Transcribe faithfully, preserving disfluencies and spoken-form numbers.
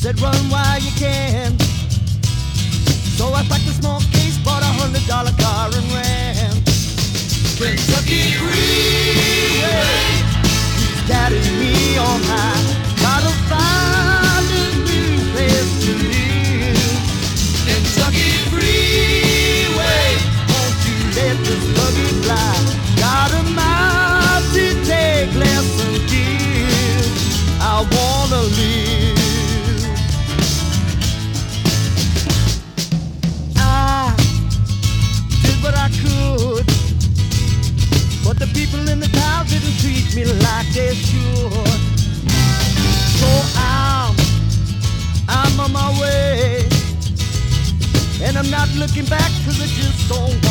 said run while you can. So I packed a small case, bought a hundred dollar car and ran. Kentucky freeway, he's carrying me on high. Gotta find a new place to live. Kentucky freeway, won't you let this buggy fly? Got a mile to take, less than give. I wanna live. I did what I could, but the people in the town didn't treat me like they should. So I'm, I'm on my way, and I'm not looking back 'cause I just don't